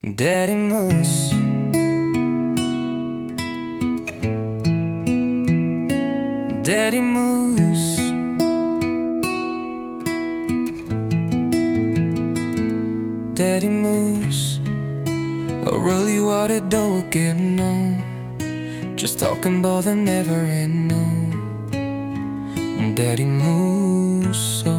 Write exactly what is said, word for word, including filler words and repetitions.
Daddy Moose, Daddy Moose, Daddy Moose. I really wanted don't get no, just talking about the never end no. Daddy Moose.